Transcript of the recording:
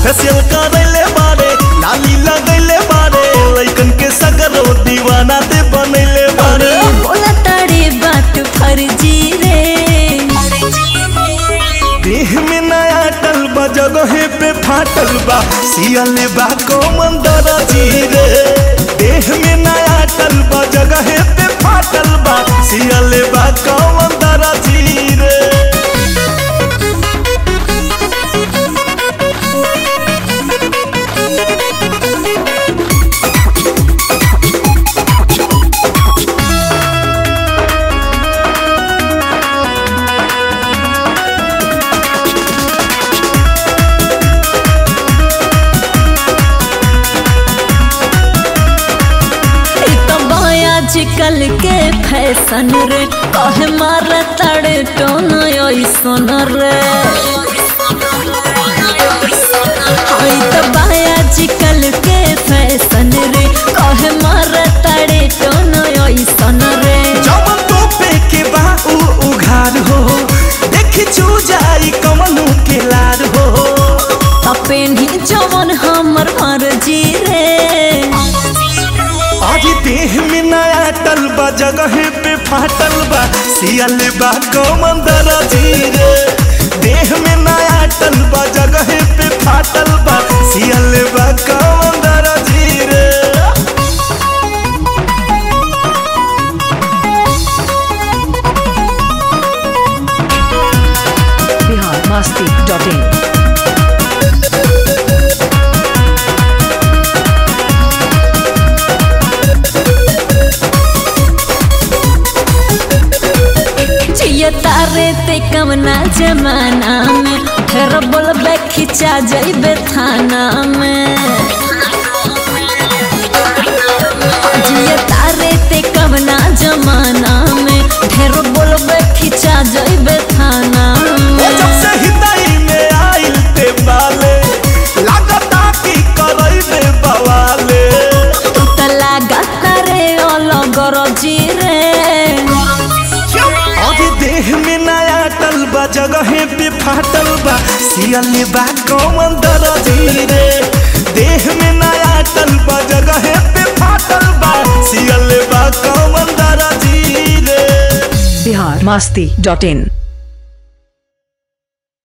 facial करैले बारे लाली लगैले बारे लइकन के सगरो दीवाना दे बनैले बारे बोला तारे बात फर्जी रे देह में नया टल बा जगह पे फाटल बा सियल बा कोमन दरजी रे देह में नया टल बा जगह पे फाटल बा सियल बा कोमन दरजी रे आजकल के फैशन रे कहे मारा तड़े टोन ऐसन रे आजकल के फैशन रे कहे मारा तड़े टोन ऐसन रे जवन तो पे के बा उघार हो देखी चू जाई कमनु के लार हो तपेनी जवन हमर मर्जी रे आज देह में नया टल बा जगह पे फाटल बा सियल बा कोमन दरजी रे देह में नया टल बा जगह पे फाटल बा सियल बा कोमन दरजी रे biharmasti.in तारे ते कमना जमाना में फिर बोलबे खिंचा जाइबे थाना में जिए तारे ते कमना जमाना में फिर बोलबे खिंचा जाइबे थाना में जब से हिताई में आइल ते बाले लागता की करैबे बवाले तू त लागता रे अलगर जी रे देह में नया टल बा जगह पे फाटल बा सियल बा कोमन दरजी रे देह में नया टल बा जगह पे फाटल बा सियल बा कोमन दरजी रे biharmasti.in